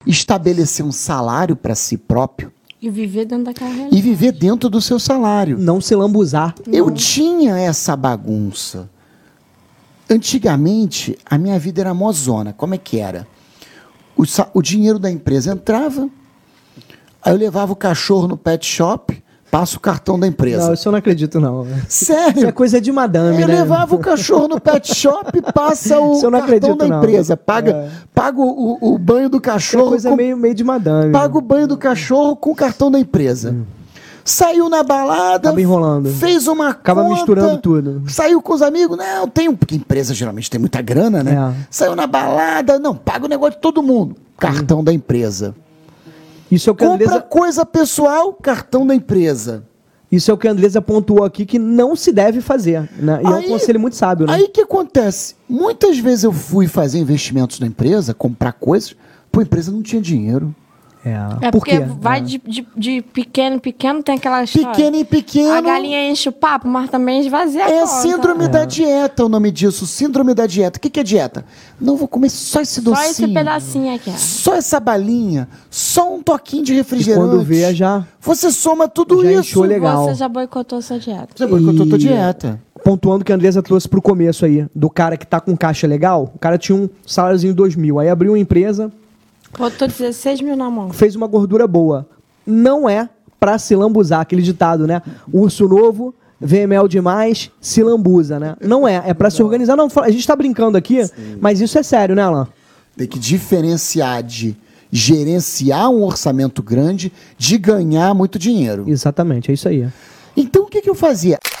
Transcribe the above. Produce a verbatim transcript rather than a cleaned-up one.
estabelecer um salário para si próprio E viver dentro daquela realidade. e viver dentro do seu salário. Não se lambuzar. Eu tinha essa bagunça. Antigamente, a minha vida era mozona. Como é que era? O, sa- o dinheiro da empresa entrava, aí eu levava o cachorro no pet shop, passo o cartão da empresa. Não, isso eu não acredito, não. Sério? Isso é coisa de madame, Eu né? levava o cachorro no pet shop, passa o Isso eu não cartão acredito, da não. empresa, paga, É. paga o, o- o banho do Isso é cachorro, coisa com- meio, meio de madame. paga o banho do cachorro com o cartão da empresa. Saiu na balada, Acaba enrolando. fez uma Acaba conta, misturando tudo. Saiu com os amigos, não, tem, porque empresa geralmente tem muita grana, né? É. Saiu na balada, não, paga o negócio de todo mundo, cartão da empresa. Isso é o que a Compra Andresa, coisa pessoal, cartão da empresa. isso é o que a Andresa pontuou aqui que não se deve fazer. Né? E é um conselho muito sábio, né? Aí o que acontece? Muitas vezes eu fui fazer investimentos na empresa, comprar coisas, pô, a empresa não tinha dinheiro. É, É Por porque quê? vai É. de, de, de pequeno em pequeno, tem aquela história. Pequeno em pequeno. A galinha enche o papo, mas também esvazia a É conta. síndrome da dieta o nome disso, síndrome da dieta. O que, que é dieta? Não, vou comer só esse Só docinho. esse pedacinho aqui. ó. Só essa balinha, só um toquinho de E refrigerante. quando vê, já, Você soma tudo já isso. encheu legal. Você já boicotou sua dieta. Você boicotou tua E- dieta. Pontuando que a Andresa trouxe pro começo aí, do cara que tá com caixa legal, o cara tinha um saláriozinho de dois mil, aí abriu uma empresa, Botou dezesseis mil na mão. fez uma gordura boa. Não é pra se lambuzar, aquele ditado, né? Urso novo, vê mel demais, se lambuza, né? Não é, é pra se organizar. Não, a gente tá brincando aqui, mas isso é sério, né, Alan? Tem que diferenciar de gerenciar um orçamento grande de ganhar muito dinheiro. Exatamente, é isso aí. Então o que, que eu fazia?